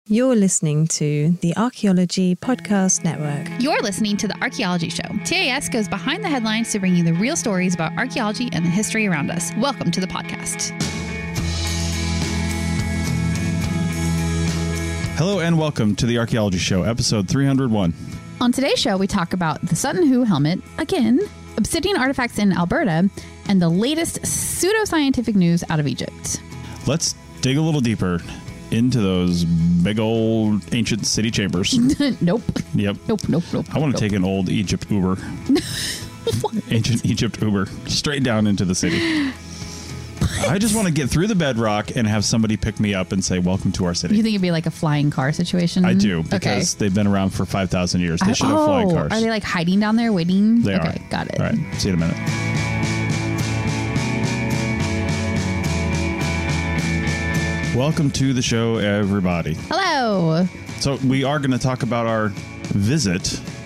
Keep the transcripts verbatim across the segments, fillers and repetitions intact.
You're listening to the Archaeology Podcast Network. You're listening to The Archaeology Show. T A S goes behind the headlines to bring you the real stories about archaeology and the history around us. Welcome to the podcast. Hello and welcome to The Archaeology Show, episode three hundred one. On today's show, we talk about the Sutton Hoo helmet, again, obsidian artifacts in Alberta, and the latest pseudoscientific news out of Egypt. Let's dig a little deeper into those big old ancient city chambers. Nope. Yep. Nope, nope, nope. I want to nope. take an old Egypt Uber. Ancient Egypt Uber. Straight down into the city. What? I just want to get through the bedrock and have somebody pick me up and say, welcome to our city. You think it'd be like a flying car situation? I do, because okay. they've been around for five thousand years. They I, should have oh, flying cars. Are they like hiding down there waiting? They okay, are. Okay, got it. All right. See you in a minute. Welcome to the show, everybody. Hello. So we are going to talk about our visit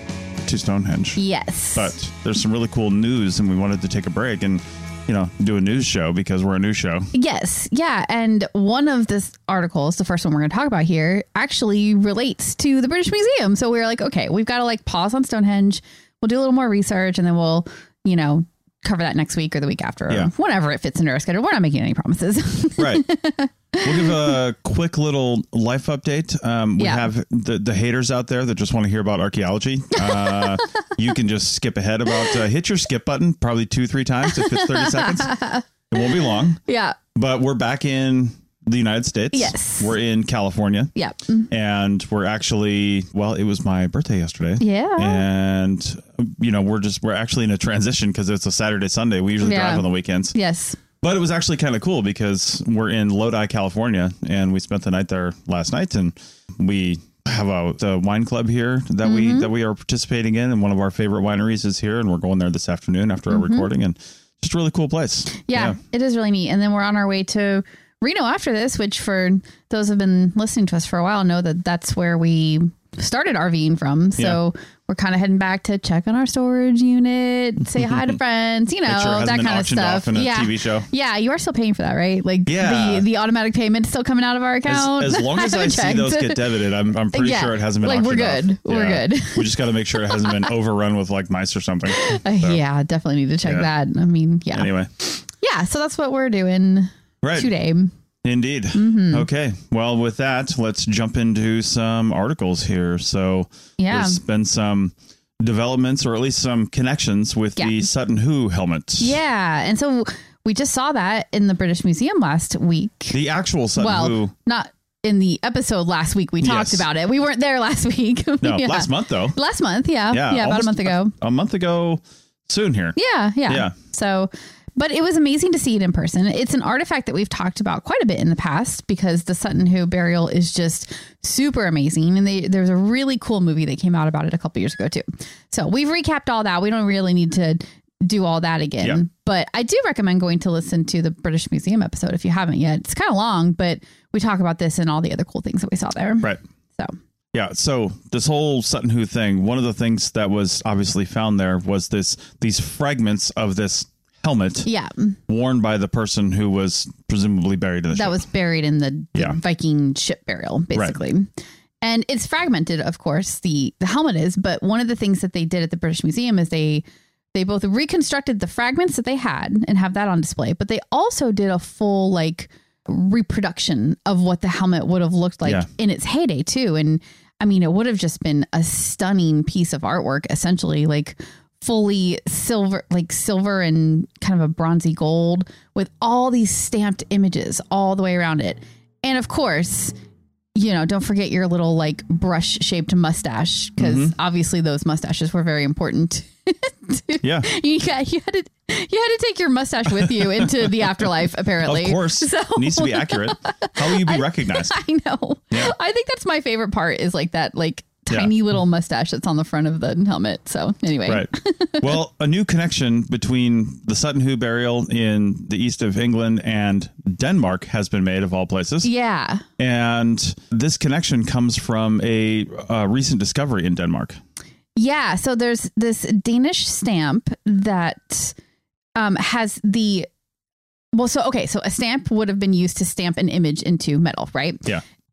to Stonehenge. Yes. But there's some really cool news, and we wanted to take a break and, you know, do a news show because we're a news show. Yes. Yeah. And one of the articles, the first one we're going to talk about here, actually relates to the British Museum. So we were like, okay, we've got to like pause on Stonehenge. We'll do a little more research and then we'll, you know, cover that next week or the week after, yeah. or whenever it fits into our schedule. We're not making any promises. Right. We'll give a quick little life update. Um, we yeah. have the, the haters out there that just want to hear about archaeology. Uh, you can just skip ahead about, uh, hit your skip button probably two, three times if it's thirty seconds. It won't be long. Yeah. But we're back in the United States. Yes. We're in California. Yep. And we're actually, well, it was my birthday yesterday. Yeah. And, you know, we're just, we're actually in a transition because it's a Saturday, Sunday. We usually yeah. drive on the weekends. Yes. But it was actually kind of cool because we're in Lodi, California, and we spent the night there last night. And we have a, a wine club here that mm-hmm. we that we are participating in. And one of our favorite wineries is here. And we're going there this afternoon after mm-hmm. our recording. And just a really cool place. Yeah, yeah, it is really neat. And then we're on our way to Reno after this, which for those who have been listening to us for a while know that that's where we started RVing from. So yeah. we're kind of heading back to check on our storage unit, say hi to friends, you know, sure that kind of stuff. Off in a yeah. T V show. Yeah. You are still paying for that, right? Like yeah. the, the automatic payment still coming out of our account. As, as long as I, I see those get debited, I'm, I'm pretty yeah. sure it hasn't been like auctioned we're good. off. We're yeah. good. We just got to make sure it hasn't been overrun with like mice or something. So, uh, yeah, definitely need to check yeah. that. I mean, yeah. Anyway. Yeah. So that's what we're doing right. today. Indeed. Mm-hmm. Okay. Well, with that, let's jump into some articles here. So yeah. there's been some developments or at least some connections with yeah. the Sutton Hoo helmet. Yeah. And so we just saw that in the British Museum last week. The actual Sutton well, Hoo. Not in the episode last week. We talked yes. about it. We weren't there last week. No, yeah. last month, though. Last month. Yeah. Yeah. yeah about a month ago. A, a month ago soon here. Yeah. Yeah. Yeah. So... But it was amazing to see it in person. It's an artifact that we've talked about quite a bit in the past because the Sutton Hoo burial is just super amazing. And they, there's a really cool movie that came out about it a couple years ago, too. So we've recapped all that. We don't really need to do all that again. Yeah. But I do recommend going to listen to the British Museum episode if you haven't yet. It's kind of long, but we talk about this and all the other cool things that we saw there. Right. So. Yeah. So this whole Sutton Hoo thing, one of the things that was obviously found there was this these fragments of this helmet yeah. worn by the person who was presumably buried in the that ship. was buried in the, the yeah. Viking ship burial, basically. Right. And it's fragmented, of course, the, the helmet is. But one of the things that they did at the British Museum is they they both reconstructed the fragments that they had and have that on display. But they also did a full like reproduction of what the helmet would have looked like yeah. in its heyday, too. And I mean, it would have just been a stunning piece of artwork, essentially, like fully silver, like silver and kind of a bronzy gold with all these stamped images all the way around it. And of course, you know, don't forget your little like brush shaped mustache, because mm-hmm. obviously those mustaches were very important. to, yeah. You got, you had to, you had to take your mustache with you into the afterlife, apparently. Of course. So, it needs to be accurate. How will you be I, recognized? I know. Yeah. I think that's my favorite part is like that, like, tiny yeah. little mustache that's on the front of the helmet. So anyway. Right. Well, a new connection between the Sutton Hoo burial in the east of England and Denmark has been made, of all places. Yeah. And this connection comes from a, a recent discovery in Denmark. Yeah. So there's this Danish stamp that um, has the... Well, so, okay. So a stamp would have been used to stamp an image into metal, right? Yeah.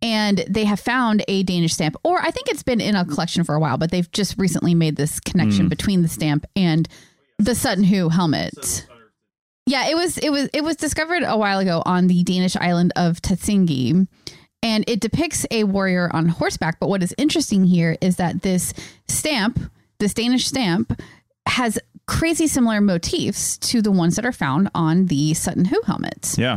And they have found a Danish stamp, or I think it's been in a collection for a while, but they've just recently made this connection mm. between the stamp and the Sutton Hoo helmet. Yeah, it was it was it was discovered a while ago on the Danish island of Tsingy, and it depicts a warrior on horseback. But what is interesting here is that this stamp, this Danish stamp, has crazy similar motifs to the ones that are found on the Sutton Hoo helmets. Yeah.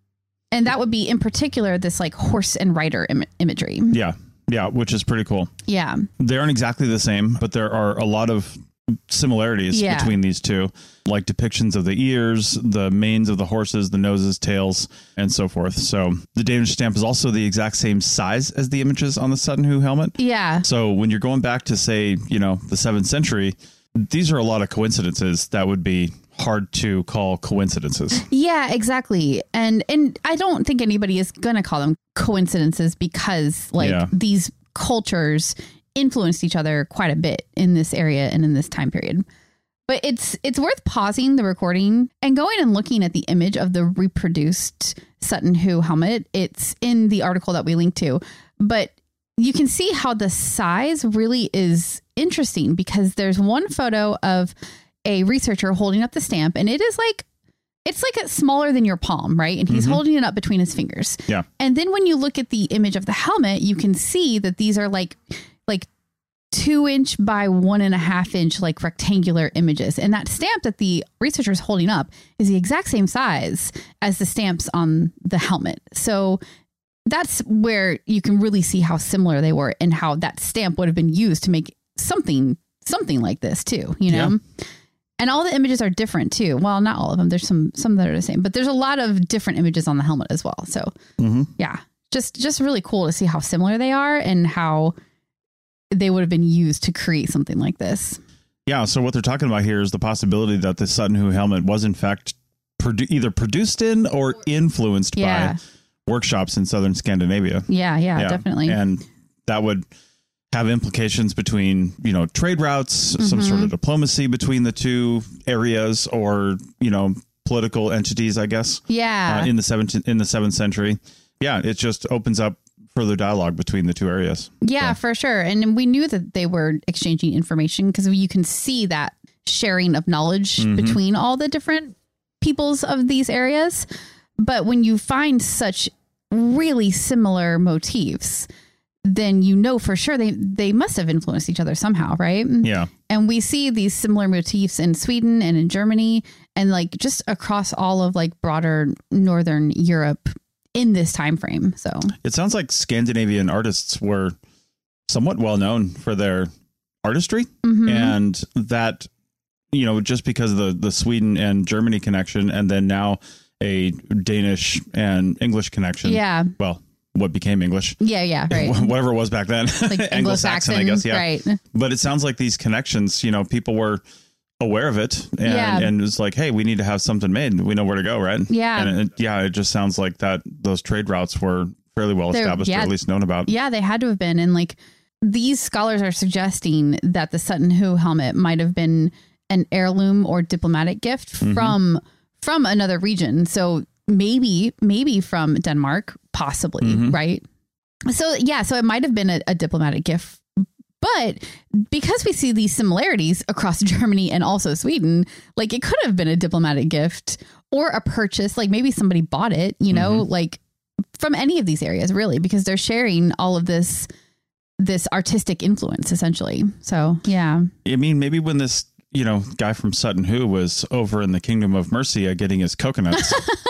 And that would be in particular this like horse and rider Im- imagery. Yeah. Yeah. Which is pretty cool. Yeah. They aren't exactly the same, but there are a lot of similarities yeah. between these two, like depictions of the ears, the manes of the horses, the noses, tails, and so forth. So the Danish stamp is also the exact same size as the images on the Sutton Hoo helmet. Yeah. So when you're going back to, say, you know, the seventh century, these are a lot of coincidences that would be hard to call coincidences. Yeah, exactly. And and I don't think anybody is going to call them coincidences because like yeah. these cultures influenced each other quite a bit in this area and in this time period. But it's it's worth pausing the recording and going and looking at the image of the reproduced Sutton Hoo helmet. It's in the article that we linked to. But you can see how the size really is interesting because there's one photo of a researcher holding up the stamp and it is like, it's like it's smaller than your palm, right? And he's mm-hmm. holding it up between his fingers. Yeah. And then when you look at the image of the helmet, you can see that these are like, like two inch by one and a half inch, like rectangular images. And that stamp that the researcher is holding up is the exact same size as the stamps on the helmet. So that's where you can really see how similar they were and how that stamp would have been used to make something, something like this too, you know? Yeah. And all the images are different too. Well, not all of them. There's some, some that are the same, but there's a lot of different images on the helmet as well. So mm-hmm. yeah, just, just really cool to see how similar they are and how they would have been used to create something like this. Yeah. So what they're talking about here is the possibility that the Sutton Hoo helmet was in fact produ- either produced in or influenced yeah. by workshops in southern Scandinavia. Yeah, yeah, yeah, definitely. And that would have implications between, you know, trade routes, mm-hmm. some sort of diplomacy between the two areas, or, you know, political entities, I guess. Yeah. Uh, in the seventeenth, in the seventh century. Yeah, it just opens up further dialogue between the two areas. Yeah, so. for sure. And we knew that they were exchanging information because you can see that sharing of knowledge mm-hmm. between all the different peoples of these areas. But when you find such really similar motifs, then you know for sure they, they must have influenced each other somehow, right? Yeah. And we see these similar motifs in Sweden and in Germany and like just across all of like broader Northern Europe in this time frame. So it sounds like Scandinavian artists were somewhat well known for their artistry, mm-hmm. and that, you know, just because of the, the Sweden and Germany connection, and then now a Danish and English connection. Yeah. Well, what became English. Yeah, yeah, right. Whatever it was back then. Like Anglo-Saxon, I guess, yeah. Right. But it sounds like these connections, you know, people were aware of it and, yeah. and it was like, hey, we need to have something made. We know where to go, right? Yeah. And it, yeah, it just sounds like that those trade routes were fairly well They're, established, yeah, or at least known about. Yeah, they had to have been. And like these scholars are suggesting that the Sutton Hoo helmet might have been an heirloom or diplomatic gift mm-hmm. from from another region. So maybe, maybe from Denmark, possibly, mm-hmm. right? So, yeah, so it might have been a, a diplomatic gift. But because we see these similarities across Germany and also Sweden, like it could have been a diplomatic gift or a purchase. Like maybe somebody bought it, you know, mm-hmm. like from any of these areas, really, because they're sharing all of this, this artistic influence, essentially. So, yeah. I mean, maybe when this, you know, guy from Sutton Hoo was over in the Kingdom of Mercia getting his coconuts,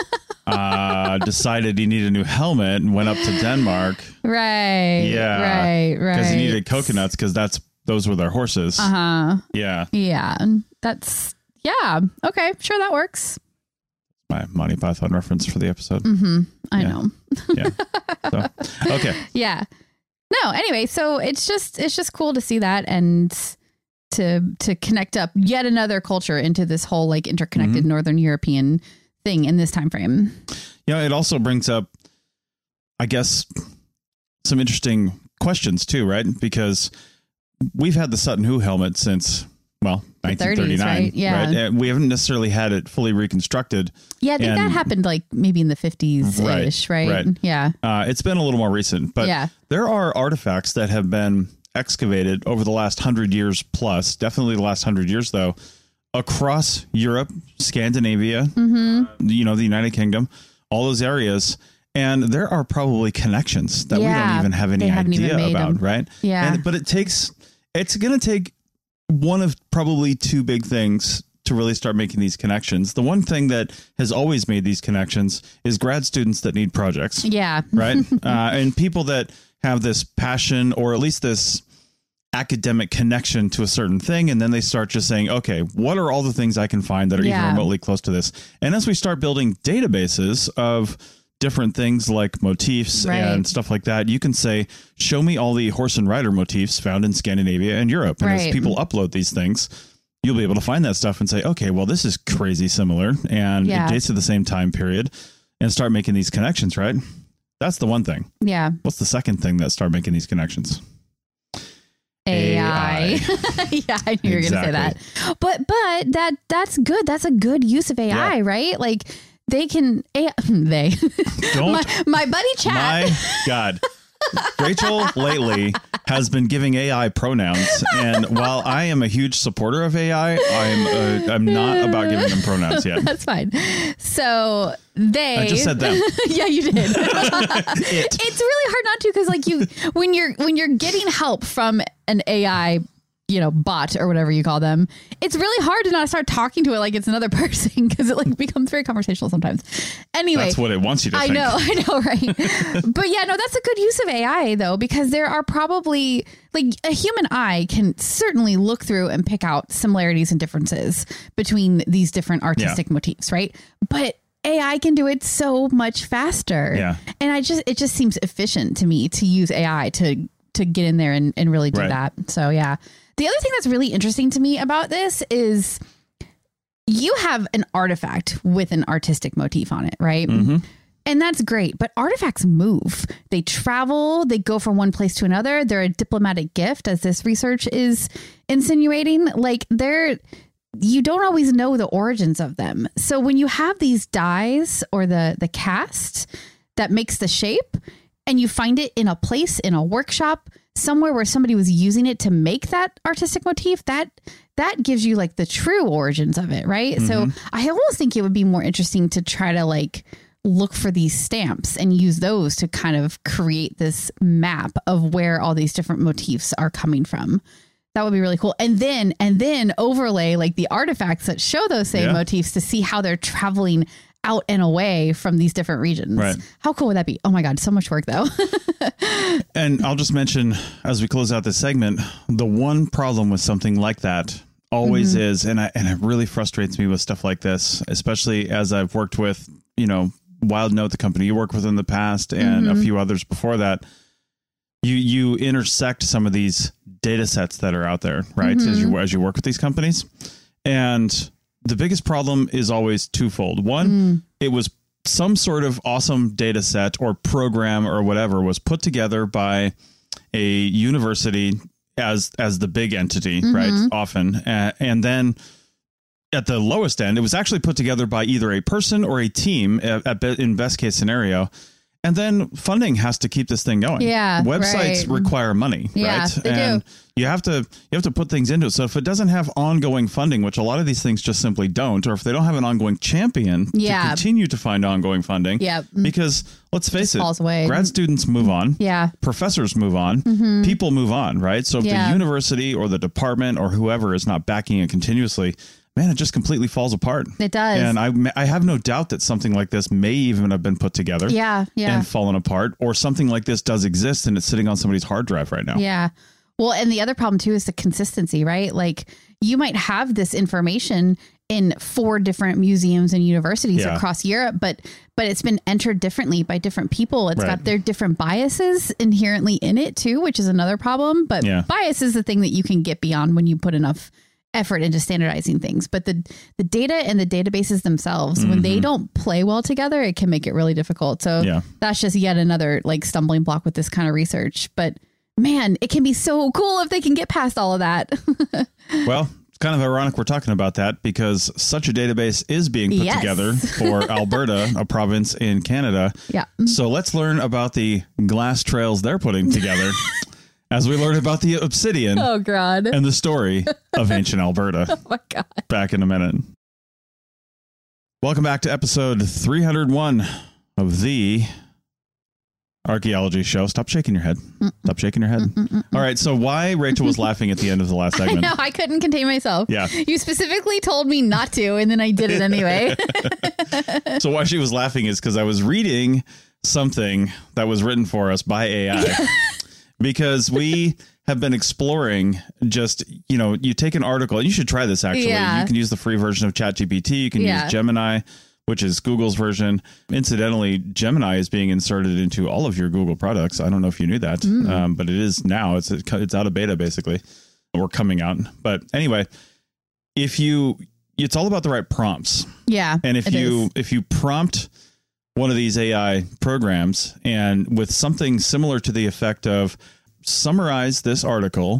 uh, decided he needed a new helmet and went up to Denmark. Right. Yeah. Right. Right. Because he needed coconuts because that's those were their horses. Uh huh. Yeah. Yeah. That's yeah. Okay. Sure, that works. My Monty Python reference for the episode. Mm-hmm. I yeah. know. Yeah. So, okay. Yeah. No. Anyway, so it's just it's just cool to see that and to to connect up yet another culture into this whole like interconnected mm-hmm. Northern European thing in this time frame. You know, it also brings up, I guess, some interesting questions too, right? Because we've had the Sutton Hoo helmet since well, nineteen thirty-nine. thirties, right? Yeah. Right? We haven't necessarily had it fully reconstructed. Yeah, I think and, that happened like maybe in the fifties-ish, right? right? right. Yeah. Uh, it's been a little more recent, but yeah. there are artifacts that have been excavated over the last hundred years plus, definitely the last hundred years, though, across Europe, Scandinavia, mm-hmm. you know, the United Kingdom, all those areas. And there are probably connections that yeah, we don't even have any idea about, them. right? Yeah. And, but it takes, it's going to take one of probably two big things to really start making these connections. The one thing that has always made these connections is grad students that need projects. Yeah. Right. uh, and people that have this passion or at least this academic connection to a certain thing. And then they start just saying, okay, what are all the things I can find that are yeah. even remotely close to this? And as we start building databases of different things like motifs right. and stuff like that, you can say, show me all the horse and rider motifs found in Scandinavia and Europe. And right. as people upload these things, you'll be able to find that stuff and say, okay, well, this is crazy similar and yeah. it dates to the same time period, and start making these connections, right? That's the one thing. Yeah. What's the second thing that start making these connections? A I. Yeah, I knew you were exactly. going to say that. But but that that's good. That's a good use of A I, yeah. right? Like they can A I, they. Don't my, my buddy Chat. My God. Rachel lately has been giving A I pronouns, and while I am a huge supporter of A I, I'm uh, I'm not about giving them pronouns yet. That's fine. So they. I just said them. Yeah, you did. it. It's really hard not to, because like you when you're when you're getting help from an A I, you know, bot or whatever you call them, it's really hard to not start talking to it like it's another person, because it like becomes very conversational sometimes. Anyway, that's what it wants you to I think. know, I know, right? But yeah, no, that's a good use of A I though, because there are probably like a human eye can certainly look through and pick out similarities and differences between these different artistic yeah. motifs, right? But A I can do it so much faster. Yeah. And I just it just seems efficient to me to use A I to to get in there and, and really do right. that. So yeah. The other thing that's really interesting to me about this is you have an artifact with an artistic motif on it, right? Mm-hmm. And that's great. But artifacts move. They travel. They go from one place to another. They're a diplomatic gift, as this research is insinuating. Like they're, you don't always know the origins of them. So when you have these dyes or the the cast that makes the shape, and you find it in a place, in a workshop, somewhere where somebody was using it to make that artistic motif, that that gives you like the true origins of it, right? Mm-hmm. So I almost think it would be more interesting to try to like look for these stamps and use those to kind of create this map of where all these different motifs are coming from. That would be really cool. And then and then overlay like the artifacts that show those same yeah. motifs to see how they're traveling out and away from these different regions. Right. How cool would that be? Oh my God, so much work though. And I'll just mention as we close out this segment, the one problem with something like that always mm-hmm. is, and I, and it really frustrates me with stuff like this, especially as I've worked with, you know, WildNote, the company you worked with in the past, and mm-hmm. a few others before that. You you intersect some of these data sets that are out there, right? Mm-hmm. As you as you work with these companies. And the biggest problem is always twofold. One, mm. it was some sort of awesome data set or program or whatever was put together by a university as as the big entity, mm-hmm. right? Often. Uh, and then at the lowest end, it was actually put together by either a person or a team at, at in best case scenario. And then funding has to keep this thing going. Yeah, websites right. require money, yeah, right? They and do. you have to you have to put things into it. So if it doesn't have ongoing funding, which a lot of these things just simply don't, or if they don't have an ongoing champion yeah. to continue to find ongoing funding, yeah. because let's face it, falls away. Grad students move on, yeah, professors move on, mm-hmm. people move on, right? So if yeah. the university or the department or whoever is not backing it continuously, man, it just completely falls apart. It does. And I I have no doubt that something like this may even have been put together yeah, yeah. and fallen apart, or something like this does exist and it's sitting on somebody's hard drive right now. Yeah. Well, and the other problem too is the consistency, right? Like you might have this information in four different museums and universities yeah. across Europe, but but it's been entered differently by different people. It's right. got their different biases inherently in it too, which is another problem. But yeah. bias is the thing that you can get beyond when you put enough effort into standardizing things. But the the data and the databases themselves, mm-hmm. when they don't play well together, it can make it really difficult. So yeah. that's just yet another like stumbling block with this kind of research. But man, it can be so cool if they can get past all of that. Well, It's kind of ironic we're talking about that because such a database is being put Yes. together for Alberta, a province in Canada. Yeah. So let's learn about the glass trails they're putting together as we learn about the obsidian Oh, God. and the story of ancient Alberta. Oh, my God. Back in a minute. Welcome back to episode three hundred one of the Archaeology Show. Stop shaking your head. Stop shaking your head. Mm-mm-mm-mm. All right. So why Rachel was laughing at the end of the last segment? I know. I couldn't contain myself. Yeah. You specifically told me not to, and then I did it anyway. So why she was laughing is because I was reading something that was written for us by A I because we have been exploring just, you know, you take an article and you should try this actually. Yeah. You can use the free version of ChatGPT. You can Yeah. use Gemini, which is Google's version. Incidentally, Gemini is being inserted into all of your Google products. I don't know if you knew that, Mm. um, but it is now. It's it's out of beta basically. We're coming out. But anyway, if you, it's all about the right prompts. Yeah. And if it you is. if you prompt one of these A I programs and with something similar to the effect of summarize this article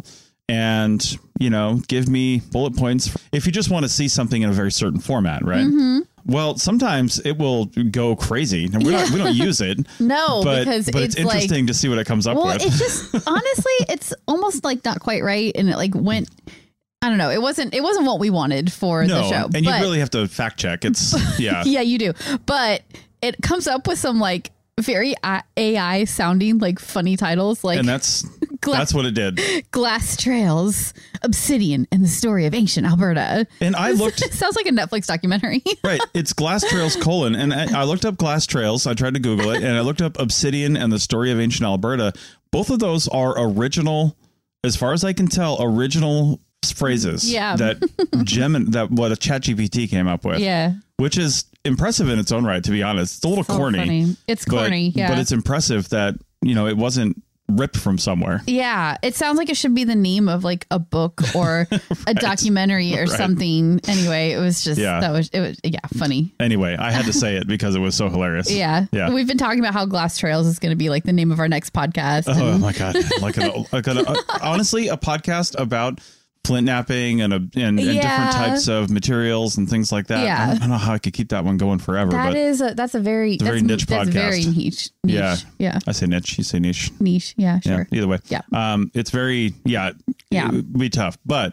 and, you know, give me bullet points. If you just want to see something in a very certain format, right? Mm-hmm. Well, sometimes it will go crazy. And we Yeah. don't we don't use it. No, but, because but it's, it's like- interesting to see what it comes up Well, with. it's just honestly, it's almost like not quite right, and it like went. I don't know. It wasn't. It wasn't what we wanted for no, the show. and you but- really have to fact check. It's yeah. yeah, you do. But it comes up with some like very A I sounding like funny titles, like And that's Gla- that's what it did. Glass Trails, Obsidian, and the Story of Ancient Alberta. And I looked Sounds like a Netflix documentary. right. It's Glass Trails colon. And I, I looked up Glass Trails. I tried to Google it and I looked up Obsidian and the Story of Ancient Alberta. Both of those are original, as far as I can tell, original phrases Yeah. that Gem that what a ChatGPT came up with. Yeah. Which is impressive in its own right, to be honest. It's a little So corny. funny. It's but- corny. Yeah. But it's impressive that, you know, it wasn't ripped from somewhere. Yeah, it sounds like it should be the name of like a book or a documentary or Right. something. Anyway, it was just Yeah. that was it was yeah, funny. Anyway, I had to say it because it was so hilarious. Yeah. Yeah. We've been talking about how Glass Trails is going to be like the name of our next podcast. Oh and- my God. Like, a, like a, a, honestly, a podcast about flint napping and, a, and, and Yeah. different types of materials and things like that. Yeah. I don't, I don't know how I could keep that one going forever, that but is a, that's a very a very that's, niche that's podcast. very niche. niche. Yeah. Yeah. I say niche, you say niche. Niche. Yeah, Yeah. sure. Either way. Yeah. Um, it's very, yeah, Yeah. it would be tough, but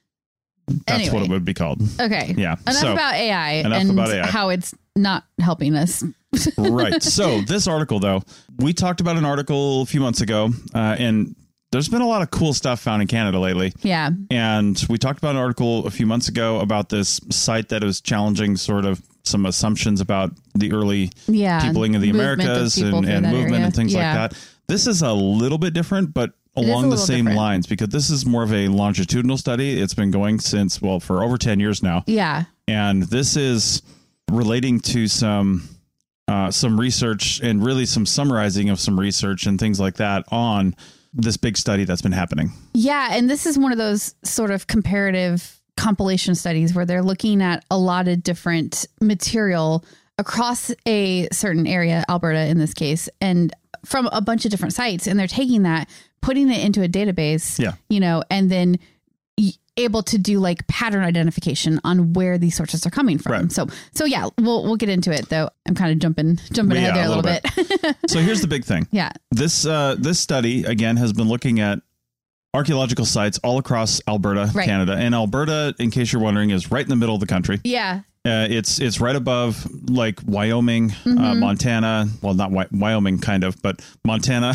that's Anyway. what it would be called. Okay. Yeah. Enough So- about A I enough and about A I. how it's not helping us. Right. So this article, though, we talked about an article a few months ago, uh, and there's been a lot of cool stuff found in Canada lately. Yeah. And we talked about an article a few months ago about this site that is challenging sort of some assumptions about the early Yeah. peopling of the Movement of Americas people and, through and that movement area. and things Yeah. like that. This is a little bit different, but is along a the little same different. lines, because this is more of a longitudinal study. It's been going since, well, for over ten years now. Yeah. And this is relating to some uh, some research and really some summarizing of some research and things like that on this big study that's been happening. Yeah, and this is one of those sort of comparative compilation studies where they're looking at a lot of different material across a certain area, Alberta in this case, and from a bunch of different sites. And they're taking that, putting it into a database, Yeah. you know, and then y- able to do like pattern identification on where these sources are coming from. Right. So, so yeah, we'll we'll get into it though. I'm kind of jumping jumping Yeah, ahead there a a little, little bit. So here's the big thing. Yeah. This uh, this study, again, has been looking at archaeological sites all across Alberta, Right. Canada. And Alberta, in case you're wondering, is right in the middle of the country. Yeah. Uh, it's it's right above like Wyoming, uh, Mm-hmm. Montana. Well, not Wy- Wyoming, kind of, but Montana.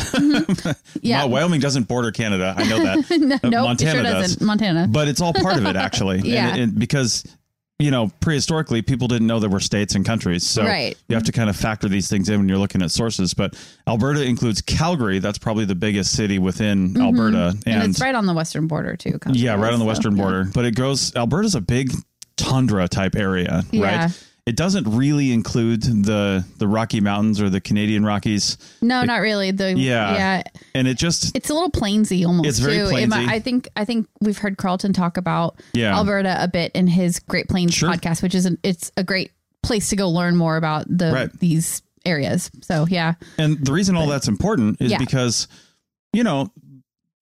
Yeah. Well, Wyoming doesn't border Canada. I know that. no, Uh, nope, Montana it sure does. doesn't. Montana. But it's all part of it, actually. Yeah. And, and because, you know, prehistorically, people didn't know there were states and countries. So Right. you have to kind of factor these things in when you're looking at sources. But Alberta includes Calgary. That's probably the biggest city within Alberta. Mm-hmm. And, it's right on the western border too. Yeah, right on the So, western yeah. border. But it goes, Alberta's a big tundra type area, Yeah. right? It doesn't really include the the Rocky Mountains or the Canadian Rockies. No, not really. The Yeah. yeah, And it just, it's a little plainsy almost. It's very too. It might- plainsy. I think I think we've heard Carlton talk about Yeah. Alberta a bit in his Great Plains Sure. podcast, which is an, it's a great place to go learn more about the Right. these areas. So yeah, and the reason all that's important is Yeah. because, you know,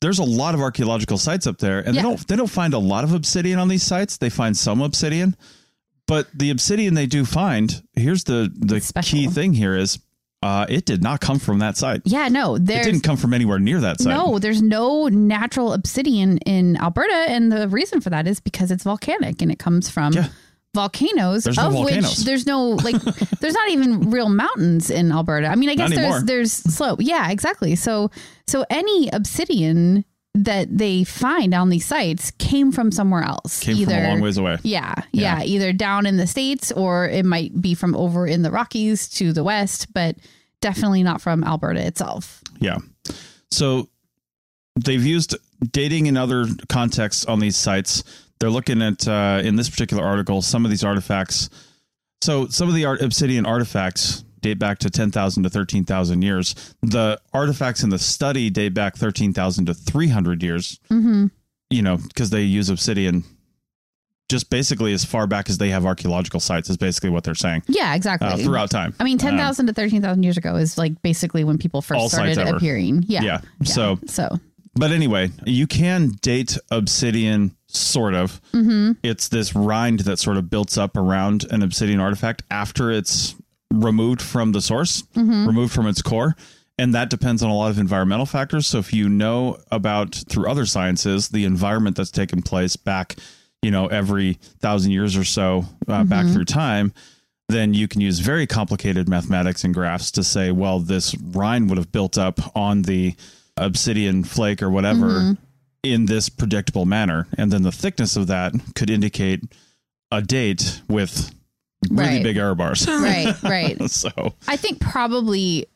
there's a lot of archaeological sites up there, and Yeah. they don't they don't find a lot of obsidian on these sites. They find some obsidian, but the obsidian they do find, here's the the Special. key thing here is uh, it did not come from that site. Yeah, no, It there's didn't come from anywhere near that site. no, there's no natural obsidian in Alberta, and the reason for that is because it's volcanic and it comes from Yeah. volcanoes, There's no of volcanoes. which there's no like there's not even real mountains in Alberta. I mean, I guess Not anymore. there's there's slope. Yeah, exactly. So so any obsidian that they find on these sites came from somewhere else. Came either, from a long ways away. Yeah, yeah, Yeah. either down in the States or it might be from over in the Rockies to the west, but definitely not from Alberta itself. Yeah. So they've used dating in other contexts on these sites. They're looking at, uh, in this particular article, some of these artifacts. So some of the art, obsidian artifacts date back to ten thousand to thirteen thousand years. The artifacts in the study date back thirteen thousand to three hundred years, Mm-hmm. you know, because they use obsidian just basically as far back as they have archaeological sites is basically what they're saying Yeah, exactly. uh, throughout time. I mean, ten Um, thousand to thirteen thousand years ago is like basically when people All first started sites ever. appearing. Yeah. Yeah. So- so But anyway, you can date obsidian, sort of. mm-hmm. It's this rind that sort of builds up around an obsidian artifact after it's removed from the source, Mm-hmm. removed from its core. And that depends on a lot of environmental factors. So if you know about, through other sciences, the environment that's taken place back, you know, every thousand years or so uh, Mm-hmm. back through time, then you can use very complicated mathematics and graphs to say, well, this rind would have built up on the obsidian flake or whatever Mm-hmm. in this predictable manner. And then the thickness of that could indicate a date with really Right. big error bars. right, right. So I think probably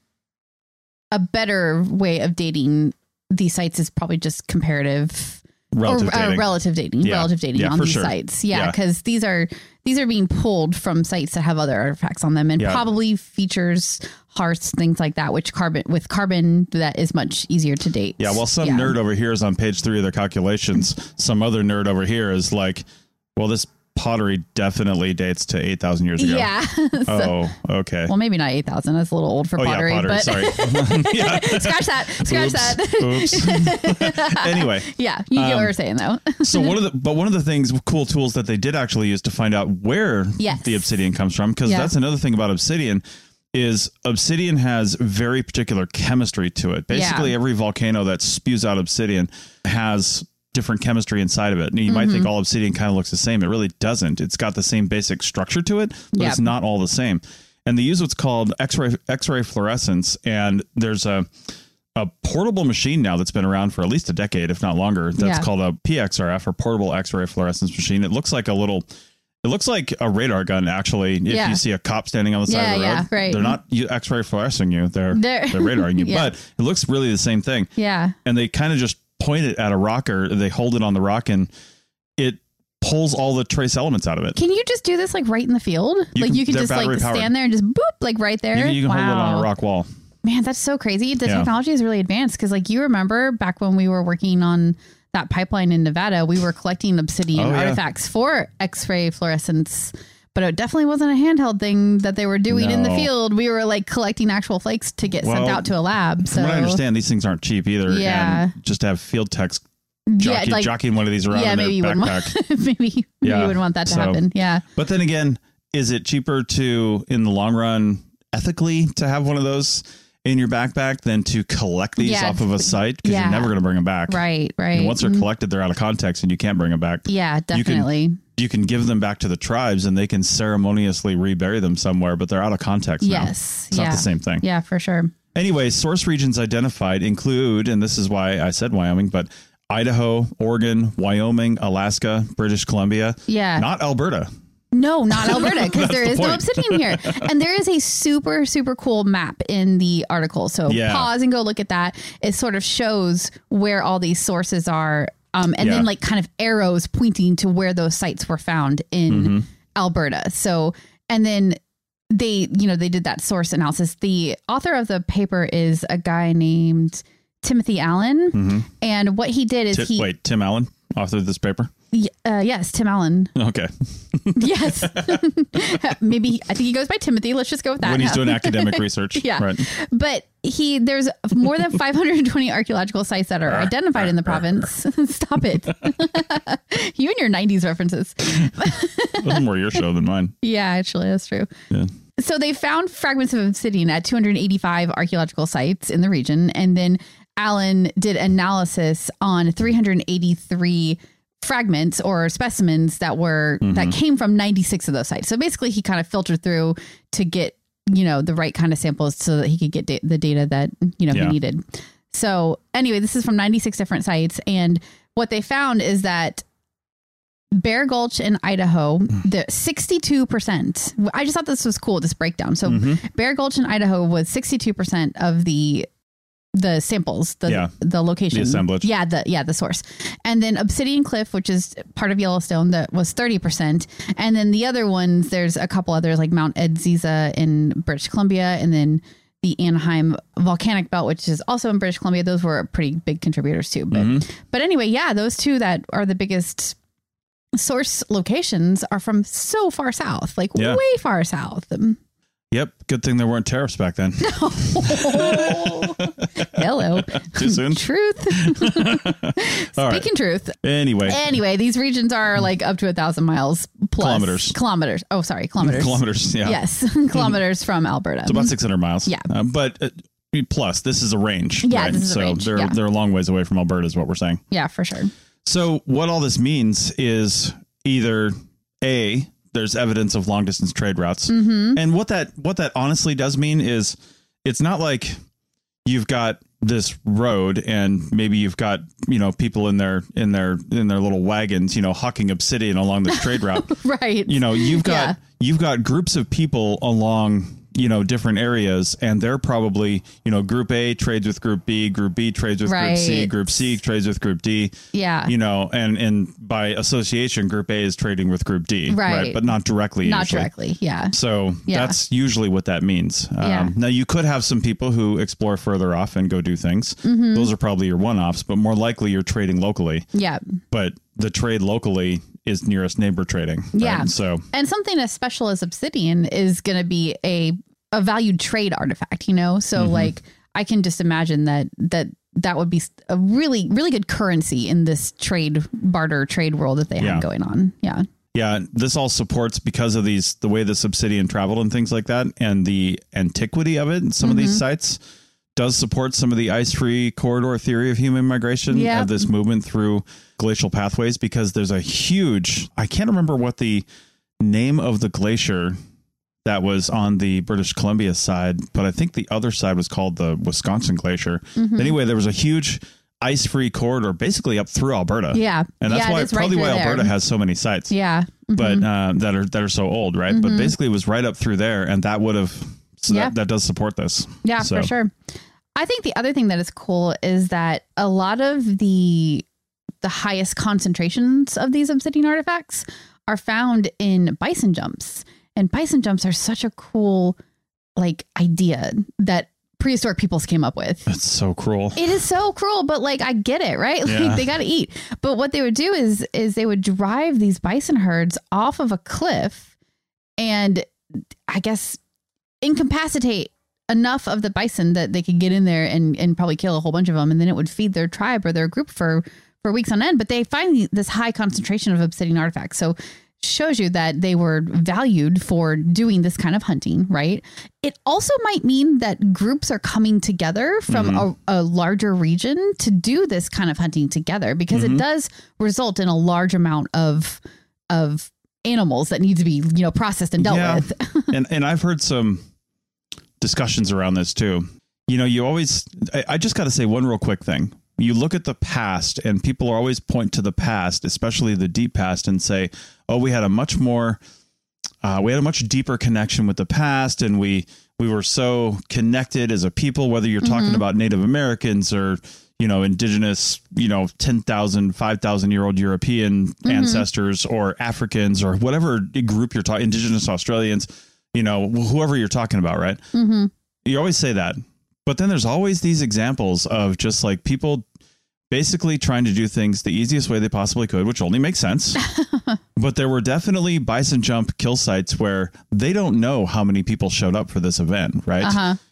a better way of dating these sites is probably just comparative relative or uh, dating. relative dating, Yeah. relative dating Yeah, on for these sure. sites. Yeah, Yeah. because these are these are being pulled from sites that have other artifacts on them, and Yeah. probably features, hearths, things like that. Which carbon with carbon that is much easier to date. Yeah, well, some Yeah. nerd over here is on page three of their calculations. Some other nerd over here is like, well, this pottery definitely dates to eight thousand years ago. Yeah. So- Oh, okay. well, maybe not eight thousand. That's a little old for oh, pottery. yeah, pottery. But Sorry. yeah. scratch that. Scratch Oops. that. Oops. Anyway, Yeah, you get Um, what we're saying though. so one of the but one of the things, cool tools that they did actually use to find out where Yes. the obsidian comes from, because Yeah. that's another thing about obsidian, is obsidian has very particular chemistry to it. Basically, Yeah. every volcano that spews out obsidian has different chemistry inside of it. And you might Mm-hmm. think all obsidian kind of looks the same. It really doesn't. It's got the same basic structure to it, but Yep. it's not all the same. And they use what's called X-ray X-ray fluorescence. And there's a a portable machine now that's been around for at least a decade, if not longer. That's Yeah. called a P X R F, or portable X-ray fluorescence machine. It looks like a little. It looks like a radar gun, actually. If Yeah. you see a cop standing on the side Yeah, of the road, yeah, right. they're not you- X-ray fluorescing you; they're They're- they're, radaring you. Yeah. But it looks really the same thing. Yeah. And they kind of just point it at a rocker. They hold it on the rock, and it pulls all the trace elements out of it. Can you just do this like right in the field? You like can- you can they're just like battery powered. stand there and just boop, like right there. You can, you can wow. hold it on a rock wall. Man, that's so crazy. The Yeah. technology is really advanced because, like, you remember back when we were working on that pipeline in Nevada, we were collecting obsidian Oh, yeah. artifacts for X-ray fluorescence, but it definitely wasn't a handheld thing that they were doing in the No. field. We were like collecting actual flakes to get sent Well, out to a lab. So From what I understand, these things aren't cheap either. Yeah. And just to have field techs yeah, jockey, like, jockeying one of these around yeah, in their maybe you wouldn't backpack. want, maybe, maybe Yeah. you wouldn't want that to So- happen. Yeah. But then again, is it cheaper to, in the long run, ethically, to have one of those in your backpack than to collect these Yeah. off of a site? Because Yeah. you're never going to bring them back. Right. Right. And once they're Mm. collected, they're out of context and you can't bring them back. Yeah, You can- definitely. You can give them back to the tribes and they can ceremoniously rebury them somewhere, but they're out of context now. Yes. It's yeah. not the same thing. Yeah, for sure. Anyway, source regions identified include, and this is why I said Wyoming, but Idaho, Oregon, Wyoming, Alaska, British Columbia. Yeah. Not Alberta. No, not Alberta, because That's there the is no point. obsidian here. And there is a super, super cool map in the article. So Yeah. pause and go look at that. It sort of shows where all these sources are. Um, and Yeah. then like kind of arrows pointing to where those sites were found in Mm-hmm. Alberta. So, and then they, you know, they did that source analysis. The author of the paper is a guy named Timothy Allen. And what he did is Ti- he, wait, Tim Allen authored this paper? Y- uh, yes, Tim Allen. Okay. Yes. Maybe, I think he goes by Timothy. Let's just go with that. When he's Yeah. doing academic research. Yeah. Right. But he there's more than five hundred twenty archaeological sites that are identified in the province. Stop it. You and your nineties references. A little more your show than mine. Yeah, actually, that's true. Yeah. So they found fragments of obsidian at two hundred eighty-five archaeological sites in the region. And then Alan did analysis on three hundred eighty-three fragments or specimens that were mm-hmm. that came from ninety-six of those sites. So basically he kind of filtered through to get, you know, the right kind of samples so that he could get da- the data that, you know, yeah. he needed. So anyway, this is from ninety-six different sites. And what they found is that Bear Gulch in Idaho, the sixty-two percent, I just thought this was cool, this breakdown. So mm-hmm. Bear Gulch in Idaho was sixty-two percent of the the samples, the yeah. the location, the assemblage. Yeah, the yeah, the source. And then Obsidian Cliff, which is part of Yellowstone, that was thirty percent. And then the other ones, there's a couple others like Mount Edziza in British Columbia, and then the Anaheim Volcanic Belt, which is also in British Columbia. Those were pretty big contributors too. But mm-hmm. but anyway, yeah, those two that are the biggest source locations are from so far south, like yeah. way far south. Yep. Good thing there weren't tariffs back then. No. Hello. Too soon. Truth. Speaking right. truth. Anyway. Anyway, these regions are like up to a thousand miles plus. Kilometers. Kilometers. Oh, sorry. Kilometers. Kilometers. Yeah. Yes. Kilometers from Alberta. It's about six hundred miles. Yeah. Uh, but uh, plus, this is a range. Yeah. Right? This is so a range. they're, yeah. they're a long ways away from Alberta is what we're saying. Yeah, for sure. So what all this means is either A, there's evidence of long distance trade routes. Mm-hmm. And what that what that honestly does mean is it's not like you've got this road and maybe you've got, you know, people in their in their in their little wagons, you know, hawking obsidian along this trade route. Right. You know, you've got yeah. you've got groups of people along, you know, different areas, and they're probably, you know, group A trades with group B, group B trades with right. group C, group C trades with group D. Yeah. You know, and, and by association, group A is trading with group D. Right. right? But not directly. Not usually. directly. Yeah. So yeah. that's usually what that means. Um, yeah. Now, you could have some people who explore further off and go do things. Mm-hmm. Those are probably your one-offs, but more likely you're trading locally. Yeah. But the trade locally is nearest neighbor trading. Right? Yeah. So, and something as special as obsidian is going to be a a valued trade artifact, you know? So mm-hmm. like, I can just imagine that, that that would be a really, really good currency in this trade barter trade world that they yeah. have going on. Yeah. Yeah. This all supports because of these, the way this obsidian traveled and things like that. And the antiquity of it. And some mm-hmm. of these sites does support some of the ice-free corridor theory of human migration yeah. of this movement through glacial pathways, because there's a huge, I can't remember what the name of the glacier that was on the British Columbia side, but I think the other side was called the Wisconsin Glacier. Mm-hmm. Anyway, there was a huge ice-free corridor basically up through Alberta. Yeah. And that's yeah, why probably right why there. Alberta has so many sites. Yeah. Mm-hmm. But uh, that are that are so old, right? Mm-hmm. But basically it was right up through there, and that would have so yeah. that, that does support this. Yeah, so. for sure. I think the other thing that is cool is that a lot of the the highest concentrations of these obsidian artifacts are found in bison jumps. And bison jumps are such a cool, like, idea that prehistoric peoples came up with. That's so cruel. It is so cruel, but like, I get it, right? Like yeah. they got to eat. But what they would do is, is they would drive these bison herds off of a cliff and I guess incapacitate enough of the bison that they could get in there and, and probably kill a whole bunch of them. And then it would feed their tribe or their group for, for weeks on end. But they find this high concentration of obsidian artifacts. So shows you that they were valued for doing this kind of hunting, right? It also might mean that groups are coming together from mm-hmm. a, a larger region to do this kind of hunting together, because mm-hmm. it does result in a large amount of of animals that need to be, you know, processed and dealt yeah. with. and and I've heard some discussions around this too. You know, you always, I, I just got to say one real quick thing. You look at the past and people always point to the past, especially the deep past, and say, oh, we had a much more, uh, we had a much deeper connection with the past. And we, we were so connected as a people, whether you're mm-hmm. talking about Native Americans or, you know, indigenous, you know, ten thousand, five thousand year old European mm-hmm. ancestors, or Africans, or whatever group you're talking, indigenous Australians, you know, whoever you're talking about. Right. Mm-hmm. You always say that. But then there's always these examples of just like people basically trying to do things the easiest way they possibly could, which only makes sense. But there were definitely bison jump kill sites where they don't know how many people showed up for this event, right? Uh-huh.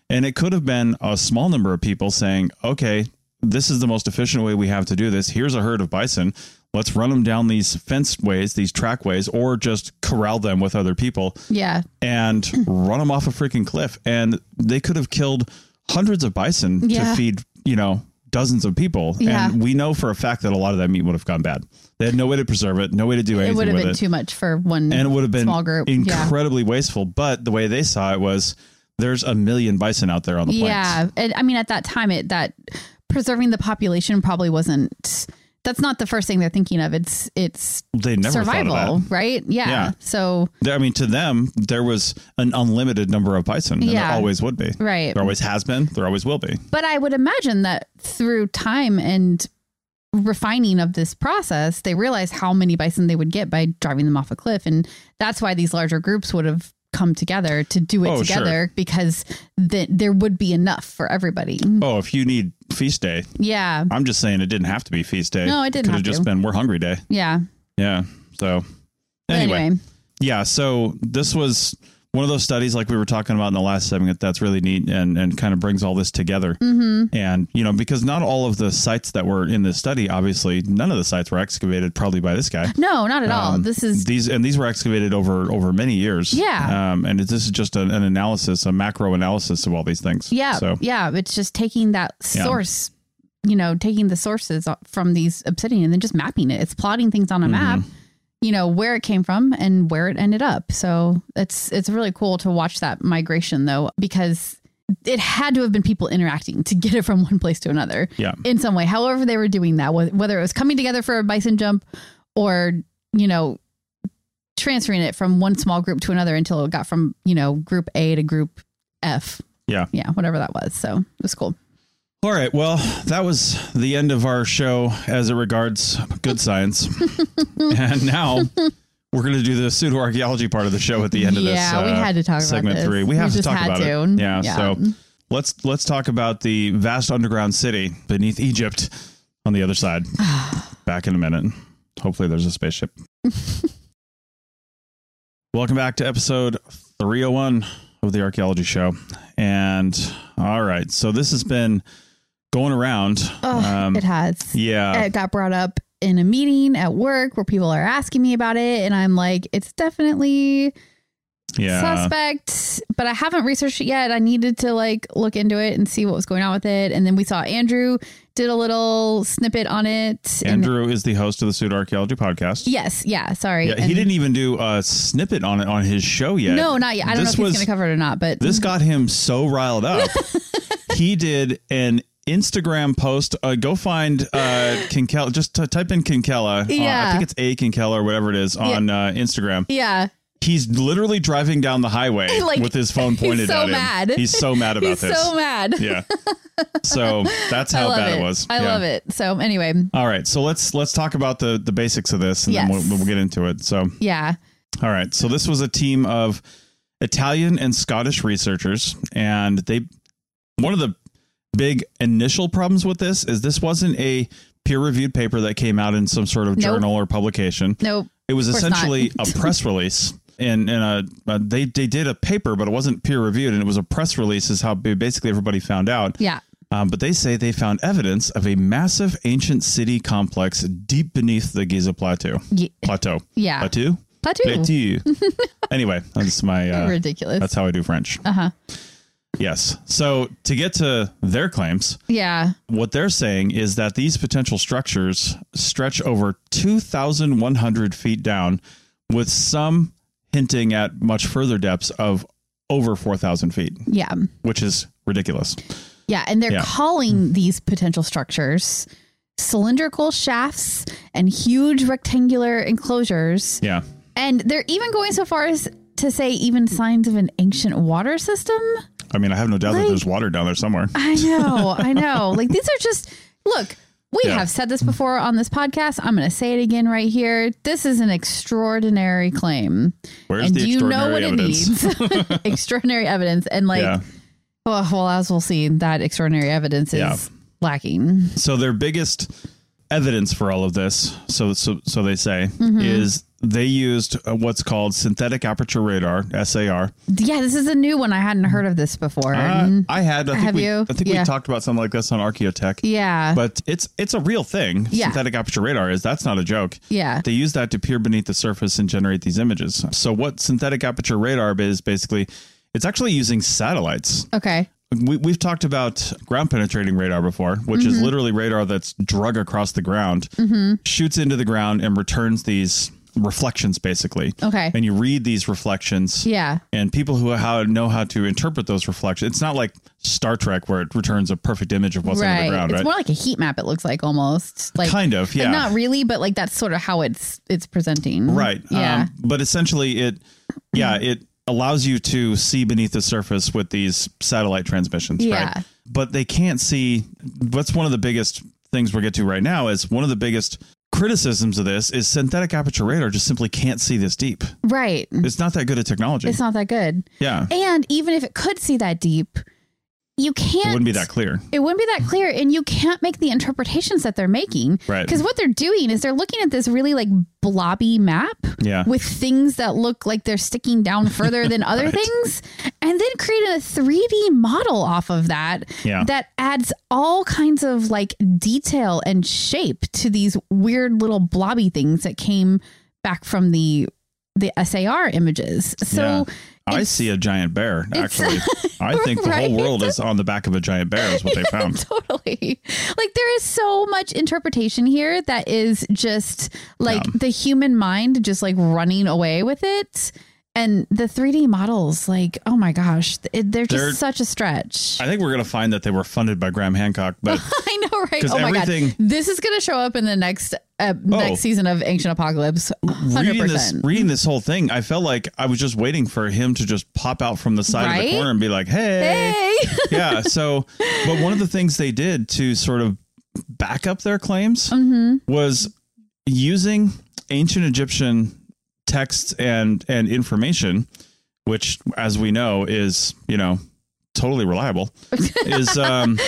And it could have been a small number of people saying, okay, this is the most efficient way we have to do this. Here's a herd of bison. Let's run them down these fenced ways, these trackways, or just corral them with other people. Yeah. And run them off a freaking cliff. And they could have killed hundreds of bison yeah. to feed, you know, dozens of people. Yeah. And we know for a fact that a lot of that meat would have gone bad. They had no way to preserve it, no way to do anything with it. It would have been it. too much for one and it would have been small group. incredibly yeah. wasteful. But the way they saw it was there's a million bison out there on the plains. Yeah. And, I mean, at that time, it that preserving the population probably wasn't... That's not the first thing they're thinking of. It's it's they never survival, thought of that. right? Yeah. yeah. So I mean, to them, there was an unlimited number of bison. And yeah. there always would be. Right. There always has been. There always will be. But I would imagine that through time and refining of this process, they realized how many bison they would get by driving them off a cliff, and that's why these larger groups would have come together to do it oh, together sure. because th- there would be enough for everybody. Oh, if you need feast day. Yeah. I'm just saying it didn't have to be feast day. No, it didn't Could have have just to. been we're hungry day. Yeah. Yeah. So anyway, anyway. Yeah. So this was one of those studies like we were talking about in the last segment that's really neat and, and kind of brings all this together. Mm-hmm. And, you know, because not all of the sites that were in this study, obviously, none of the sites were excavated probably by this guy. No, not at all. Um, This is these and these were excavated over over many years. Yeah. Um, and this is just an, an analysis, a macro analysis of all these things. Yeah. So Yeah. It's just taking that Yeah. source, you know, taking the sources from these obsidian and then just mapping it. It's plotting things on a Mhm. map, you know, where it came from and where it ended up. So it's it's really cool to watch that migration, though, because it had to have been people interacting to get it from one place to another yeah. in some way. However they were doing that, whether it was coming together for a bison jump or, you know, transferring it from one small group to another until it got from, you know, group A to group F. Yeah. Yeah. Whatever that was. So it was cool. All right. Well, that was the end of our show as it regards good science. And now we're going to do the pseudoarchaeology part of the show at the end of this. Yeah, we uh, had to talk about segment this. three. We We have to just talk had about to. it. Yeah, Yeah. So let's let's talk about the vast underground city beneath Egypt on the other side. Back in a minute. Hopefully there's a spaceship. Welcome back to episode three oh one of the Archaeology Show. And all right, so this has been going around. Oh, um, it has. Yeah. It got brought up in a meeting at work where people are asking me about it. And I'm like, it's definitely Yeah. suspect, but I haven't researched it yet. I needed to like look into it and see what was going on with it. And then we saw Andrew did a little snippet on it. Andrew and, is the host of the Pseudoarchaeology podcast. Yes. Yeah. Sorry. Yeah, And he didn't even do a snippet on it on his show yet. No, not yet. I don't This know if was- he's going to cover it or not, but This got him so riled up. He did an Instagram post. Uh, go find uh, Kinkella. Just t- type in Kinkella. Uh, Yeah. I think it's a Kinkella or whatever it is on uh, Instagram. yeah. He's literally driving down the highway Like, with his phone pointed he's so at him. mad. He's so mad about He's this. so mad. Yeah. So that's I how love bad it. it was. I Yeah. love it. So anyway, All right. So let's let's talk about the the basics of this, and Yes. then we'll, we'll get into it. So yeah. all right. So this was a team of Italian and Scottish researchers, and they one of the big initial problems with this is this wasn't a peer-reviewed paper that came out in some sort of Nope. journal or publication. Nope. It was Of course essentially not. a press release. And, and a, uh, they, they did a paper, but it wasn't peer reviewed. And it was a press release is how basically everybody found out. Yeah. Um, but they say they found evidence of a massive ancient city complex deep beneath the Giza Plateau. Ye- Plateau. Yeah. Plateau? Plateau. Plateau. Anyway, that's my... Uh, Ridiculous. That's how I do French. Uh-huh. Yes. So to get to their claims, Yeah. what they're saying is that these potential structures stretch over two thousand one hundred feet down, with some hinting at much further depths of over four thousand feet, Yeah. which is ridiculous. Yeah. And they're Yeah. calling these potential structures cylindrical shafts and huge rectangular enclosures. Yeah. And they're even going so far as to say even signs of an ancient water system. I mean, I have no doubt Like- that there's water down there somewhere. I know. I know. Like these are just, look, we Yeah. have said this before on this podcast. I'm going to say it again right here. This is an extraordinary claim. Where's and the you know extraordinary what evidence? it needs. Extraordinary evidence. And like, Yeah. well, well, as we'll see, that extraordinary evidence is Yeah. lacking. So their biggest evidence for all of this, so so so they say, Mm-hmm. is they used uh, what's called synthetic aperture radar, S A R. Yeah, this is a new one. I hadn't heard of this before. Uh, I had. I think Have we, you? I think Yeah. we talked about something like this on Archaeotech. yeah. But it's it's a real thing. Yeah. Synthetic aperture radar is. That's not a joke. Yeah. They use that to peer beneath the surface and generate these images. So what synthetic aperture radar is basically, it's actually using satellites. Okay. We, we've talked about ground penetrating radar before, which Mm-hmm. is literally radar that's drug across the ground, Mm-hmm. shoots into the ground and returns these reflections, basically. Okay. And you read these reflections. Yeah. And people who how, know how to interpret those reflections, it's not like Star Trek where it returns a perfect image of what's right. under the ground, It's right? more like a heat map. It looks like almost like Kind of, like, yeah. not really, but like that's sort of how it's it's presenting. Right. Yeah. Um, but essentially it, yeah, it allows you to see beneath the surface with these satellite transmissions, Yeah. right? But they can't see. What's one of the biggest things we'll get to right now is one of the biggest criticisms of this is synthetic aperture radar just simply can't see this deep. Right. It's not that good a technology. It's not that good. Yeah. And even if it could see that deep, you can't. It wouldn't be that clear. It wouldn't be that clear, and you can't make the interpretations that they're making. Right. Because what they're doing is they're looking at this really like blobby map Yeah. with things that look like they're sticking down further than other Right. things, and then creating a three D model off of that Yeah. that adds all kinds of like detail and shape to these weird little blobby things that came back from the the S A R images. So Yeah. I it's- see a giant bear, actually. I think the Right. whole world is on the back of a giant bear is what they found. Totally. Like there is so much interpretation here that is just like Yeah. the human mind just like running away with it. And the three D models, like, oh my gosh, it, they're just They're- such a stretch. I think we're going to find that they were funded by Graham Hancock, but I know, right? 'Cause Oh my everything- God. This is going to show up in the next uh, next season of Ancient Apocalypse. one hundred reading this, percent. reading this whole thing, I felt like I was just waiting for him to just pop out from the side of Right? the corner and be like, hey. Hey. Yeah. So, but one of the things they did to sort of back up their claims Mm-hmm. was using ancient Egyptian texts and, and information, which, as we know, is, you know, totally reliable, is um,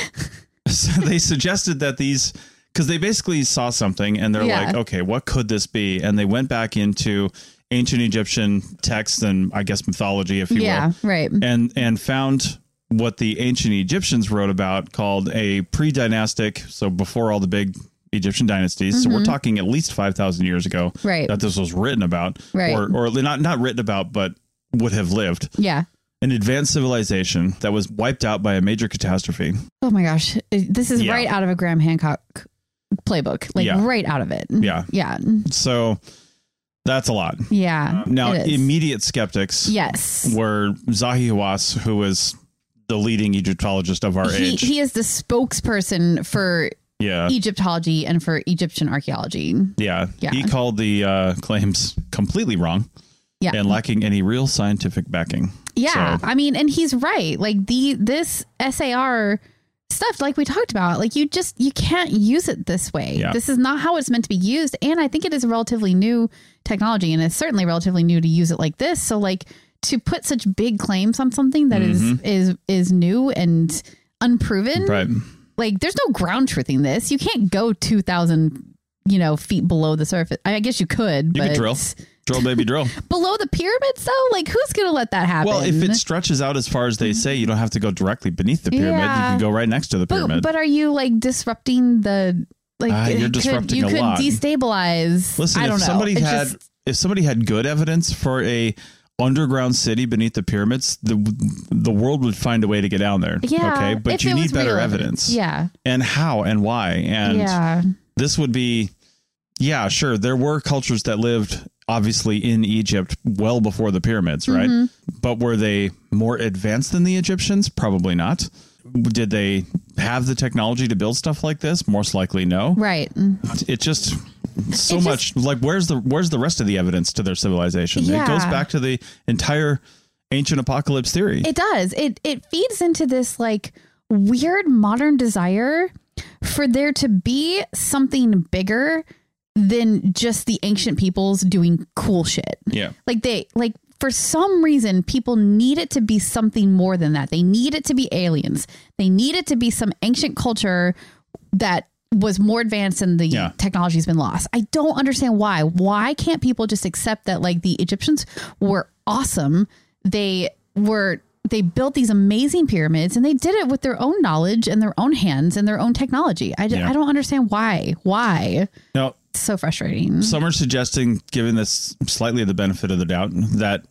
so they suggested that these, because they basically saw something and they're Yeah. like, okay, what could this be? And they went back into ancient Egyptian texts and I guess mythology, if you Yeah, will, right. and and found what the ancient Egyptians wrote about called a pre-dynastic, so before all the big Egyptian dynasties. So we're talking at least five thousand years ago Right. that this was written about, Right. or or not not written about, but would have lived. Yeah. An advanced civilization that was wiped out by a major catastrophe. Oh my gosh. This is Yeah. right out of a Graham Hancock playbook. Like Yeah. right out of it. Yeah. Yeah. So that's a lot. Yeah. Now, it is. immediate skeptics Yes. were Zahi Hawass, who was the leading Egyptologist of our He, age. he is the spokesperson for yeah. Egyptology and for Egyptian archaeology. Yeah. Yeah. He called the uh, claims completely wrong Yeah. and lacking any real scientific backing. Yeah. So, I mean, and he's right. Like the this S A R stuff, like we talked about, like you just you can't use it this way. Yeah. This is not how it's meant to be used. And I think it is a relatively new technology, and it's certainly relatively new to use it like this. So like to put such big claims on something that is Mhm. is is new and unproven, right. like there's no ground truthing this. You can't go two thousand, you know, feet below the surface. I guess you could, You but could drill. Drill, baby, drill. below the pyramids though, like who's going to let that happen? Well, if it stretches out as far as they say, you don't have to go directly beneath the pyramid. Yeah. You can go right next to the But, pyramid. but are you like disrupting the like? Ah, you're it could- disrupting you a could lot. destabilize. Listen, I don't if know. somebody It's had just- if somebody had good evidence for a underground city beneath the pyramids, the the world would find a way to get down there. yeah, Okay, but if you it need was better real evidence. Yeah, And how and why. And yeah, this would be, yeah, sure. There were cultures that lived obviously in Egypt well before the pyramids, right? Mm-hmm. But were they more advanced than the Egyptians? Probably not. Did they have the technology to build stuff like this? Most likely no. right. It just so It just- much like where's the where's the rest of the evidence to their civilization? Yeah. It goes back to the entire ancient apocalypse theory. It does. It it feeds into this like weird modern desire for there to be something bigger than just the ancient peoples doing cool shit. yeah. Like they like for some reason people need it to be something more than that. They need it to be aliens. They need it to be some ancient culture that was more advanced and the yeah. technology has been lost. I don't understand why. Why can't people just accept that like the Egyptians were awesome? They were they built these amazing pyramids and they did it with their own knowledge and their own hands and their own technology. I, just, yeah. I don't understand why. Why? No, it's so frustrating. Some are suggesting, giving this slightly the benefit of the doubt, that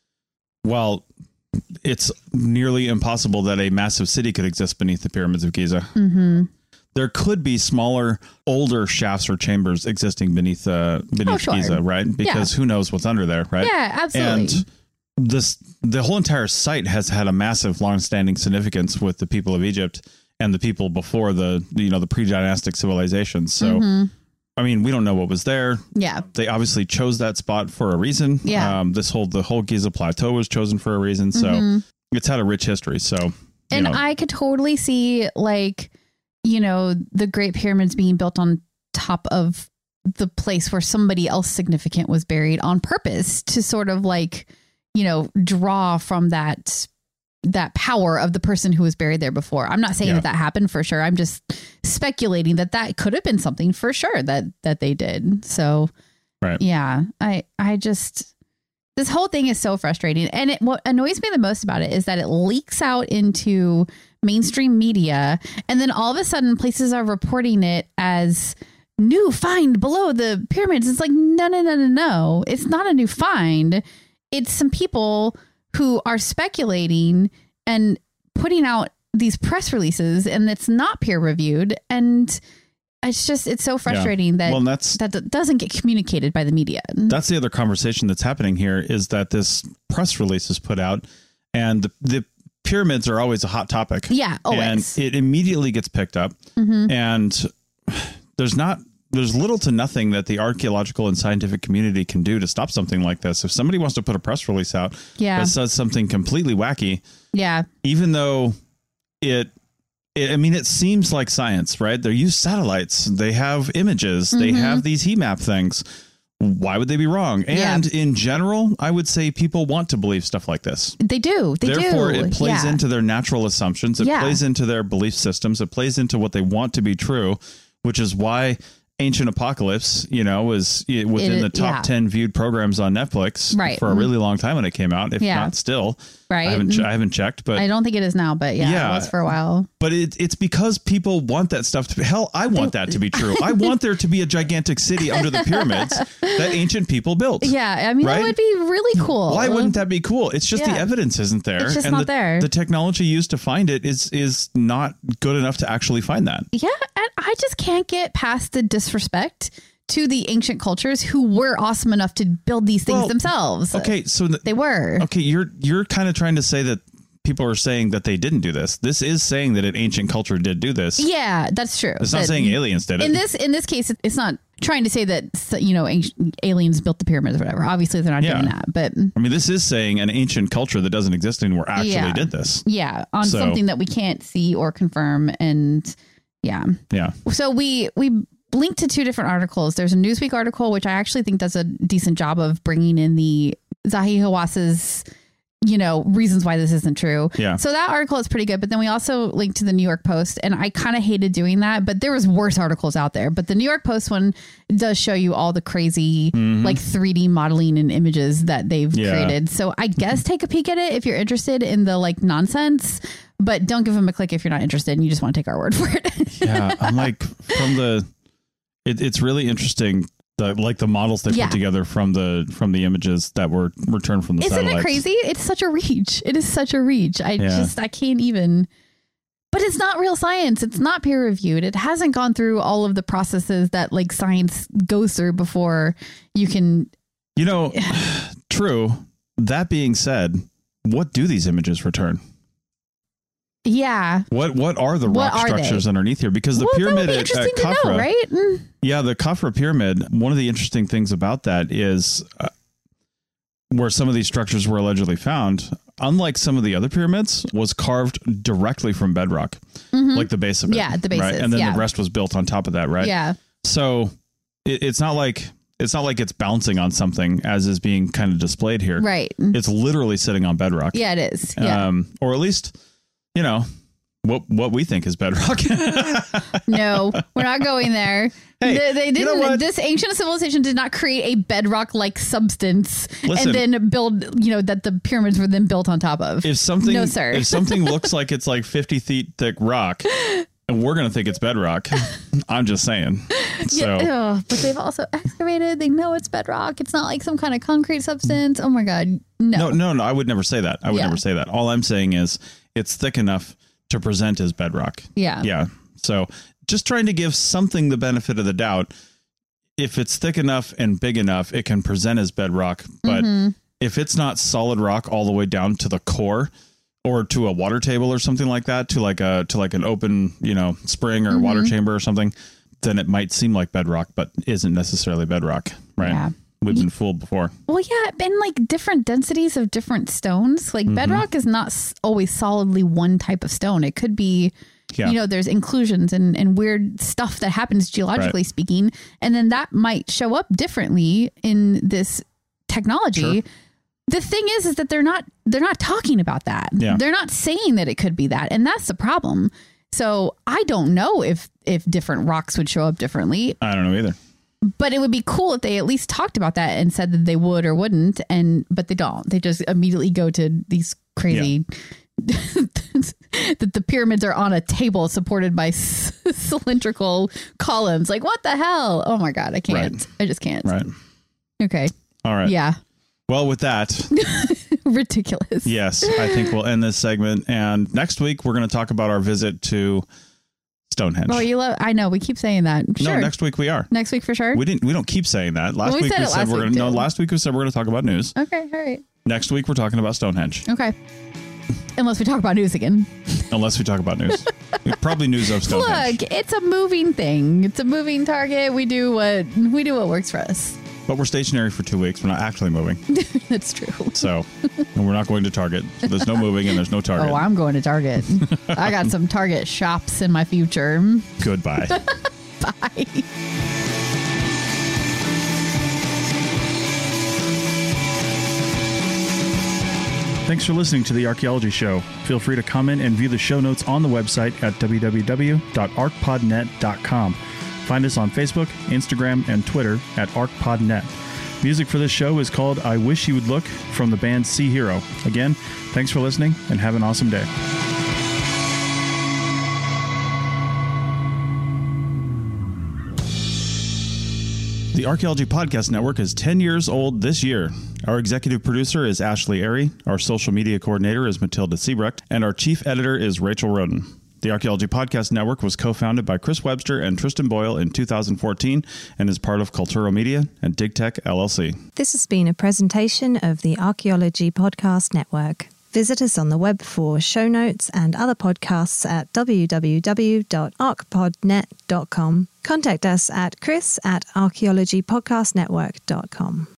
while it's nearly impossible that a massive city could exist beneath the pyramids of Giza, mm-hmm. there could be smaller, older shafts or chambers existing beneath uh, beneath oh, sure. Giza, right? Because yeah. who knows what's under there, right? Yeah, absolutely. And this the whole entire site has had a massive, long-standing significance with the people of Egypt and the people before the you know the pre-dynastic civilizations. So, mm-hmm. I mean, we don't know what was there. Yeah, they obviously chose that spot for a reason. Yeah, um, this whole the whole Giza Plateau was chosen for a reason. So mm-hmm. it's had a rich history. So, and know. I could totally see like you know the Great Pyramids being built on top of the place where somebody else significant was buried on purpose to sort of like. you know, draw from that, that power of the person who was buried there before. I'm not saying yeah. that that happened for sure. I'm just speculating that that could have been something for sure that, that they did. So, right. yeah, I, I just, this whole thing is so frustrating. And it, what annoys me the most about it is that it leaks out into mainstream media. And then all of a sudden places are reporting it as new find below the pyramids. It's like, no, no, no, no, no. It's not a new find. It's some people who are speculating and putting out these press releases and it's not peer reviewed. And it's just, it's so frustrating yeah. that well, that's, that doesn't get communicated by the media. That's the other conversation that's happening here is that this press release is put out and the, the pyramids are always a hot topic. Yeah. Always. And it immediately gets picked up mm-hmm. and there's not, There's little to nothing that the archaeological and scientific community can do to stop something like this. If somebody wants to put a press release out yeah. that says something completely wacky, yeah, even though it, it, I mean, it seems like science, right? They use satellites. They have images. Mm-hmm. They have these heat map things. Why would they be wrong? And yeah. in general, I would say people want to believe stuff like this. They do. They Therefore, do. it plays yeah. into their natural assumptions. It yeah. plays into their belief systems. It plays into what they want to be true, which is why Ancient Apocalypse, you know, was within it, the top yeah. ten viewed programs on Netflix right. for a really long time when it came out, if yeah. not still. Right. I haven't, I haven't checked, but I don't think it is now, but yeah, yeah. it was for a while. But it, it's because people want that stuff to be, hell, I want that to be true. I want there to be a gigantic city under the pyramids that ancient people built. Yeah. I mean, right? That would be really cool. Why wouldn't that be cool? It's just yeah. the evidence isn't there. It's just and not the, there. The technology used to find it is, is not good enough to actually find that. Yeah. And I just can't get past the disrespect to the ancient cultures who were awesome enough to build these things well, themselves. Okay, so the, they were. Okay, you're you're kind of trying to say that people are saying that they didn't do this. This is saying that an ancient culture did do this. Yeah, that's true. It's not but saying aliens did it. In this in this case, it's not trying to say that, you know, ancient aliens built the pyramids or whatever. Obviously, they're not yeah. doing that. But I mean, this is saying an ancient culture that doesn't exist anymore actually yeah. did this. Yeah, on so, something that we can't see or confirm. And yeah. Yeah. So we we linked to two different articles. There's a Newsweek article, which I actually think does a decent job of bringing in the Zahi Hawas's, you know, reasons why this isn't true. Yeah. So that article is pretty good. But then we also linked to the New York Post, and I kind of hated doing that, but there was worse articles out there. But the New York Post one does show you all the crazy mm-hmm. like three D modeling and images that they've yeah. created. So I guess take a peek at it if you're interested in the like nonsense, but don't give them a click if you're not interested and you just want to take our word for it. Yeah. I'm like from the, it, it's really interesting. The, like the models they yeah. put together from the from the images that were returned from the Isn't satellites. It crazy? It's such a reach. It is such a reach. I yeah. just I can't even. But it's not real science. It's not peer reviewed. It hasn't gone through all of the processes that like science goes through before you can. You know, true. That being said, what do these images return? Yeah. What what are the what rock are structures they? Underneath here? Because the well, pyramid at, at, at Khafra, know, right? Mm. Yeah, the Khafra pyramid. One of the interesting things about that is uh, where some of these structures were allegedly found. Unlike some of the other pyramids, was carved directly from bedrock, mm-hmm. like the base of it. Yeah, the base, right? And then yeah. the rest was built on top of that, right? Yeah. So it, it's not like. It's not like it's bouncing on something as is being kind of displayed here. Right. It's literally sitting on bedrock. Yeah, it is. Yeah. Um, or at least, you know, what what we think is bedrock. No, we're not going there. Hey, they, they didn't. you know what? This ancient civilization did not create a bedrock-like substance Listen, and then build, you know, that the pyramids were then built on top of. If something, no, sir. if something looks like it's like fifty feet thick rock, and we're gonna think it's bedrock, I'm just saying. So, yeah, ugh, but they've also excavated. They know it's bedrock. It's not like some kind of concrete substance. Oh my God, no, no, no, no. I would never say that. I would Yeah. never say that. All I'm saying is it's thick enough to present as bedrock. Yeah, Yeah. So just trying to give something the benefit of the doubt. If it's thick enough and big enough, it can present as bedrock. But mm-hmm. if it's not solid rock all the way down to the core or to a water table or something like that, to like a to like an open, you know, spring or mm-hmm. water chamber or something, then it might seem like bedrock, but isn't necessarily bedrock. Right. Yeah. We've been fooled before. Well, yeah, and like different densities of different stones. Like mm-hmm. bedrock is not s- always solidly one type of stone. It could be, yeah. you know, there's inclusions and, and weird stuff that happens geologically right. speaking. And then that might show up differently in this technology. Sure. The thing is, is that they're not they're not talking about that. Yeah. They're not saying that it could be that. And that's the problem. So I don't know if if different rocks would show up differently. I don't know either. But it would be cool if they at least talked about that and said that they would or wouldn't. And but they don't. They just immediately go to these crazy yeah. that the pyramids are on a table supported by c- cylindrical columns. Like, what the hell? Oh, my God. I can't. Right. I just can't. Right. OK. All right. Yeah. Well, with that. Ridiculous. Yes, I think we'll end this segment. And next week, we're going to talk about our visit to Stonehenge. Oh, you love. I know. We keep saying that. Sure. No, next week we are. Next week for sure. We didn't. We don't keep saying that. Last well, we week said we it said last we're week gonna. too. No, last week we said we're going to talk about news. Okay. All right. Next week we're talking about Stonehenge. Okay. Unless we talk about news again. Unless we talk about news. Probably news of Stonehenge. Look, it's a moving thing. It's a moving target. We do what we do what works for us. But we're stationary for two weeks. We're not actually moving. That's true. So, and we're not going to Target. So there's no moving and there's no Target. Oh, I'm going to Target. I got some Target shops in my future. Goodbye. Bye. Thanks for listening to The Archaeology Show. Feel free to comment and view the show notes on the website at w w w dot arc pod net dot com. Find us on Facebook, Instagram, and Twitter at ArcPodNet. Music for this show is called I Wish You Would Look from the band Sea Hero. Again, thanks for listening and have an awesome day. The Archaeology Podcast Network is ten years old this year. Our executive producer is Ashley Airy, our social media coordinator is Matilda Siebrecht, and our chief editor is Rachel Roden. The Archaeology Podcast Network was co-founded by Chris Webster and Tristan Boyle in two thousand fourteen and is part of Culturo Media and DigTech L L C. This has been a presentation of the Archaeology Podcast Network. Visit us on the web for show notes and other podcasts at w w w dot arc pod net dot com. Contact us at chris at archaeology podcast network dot com.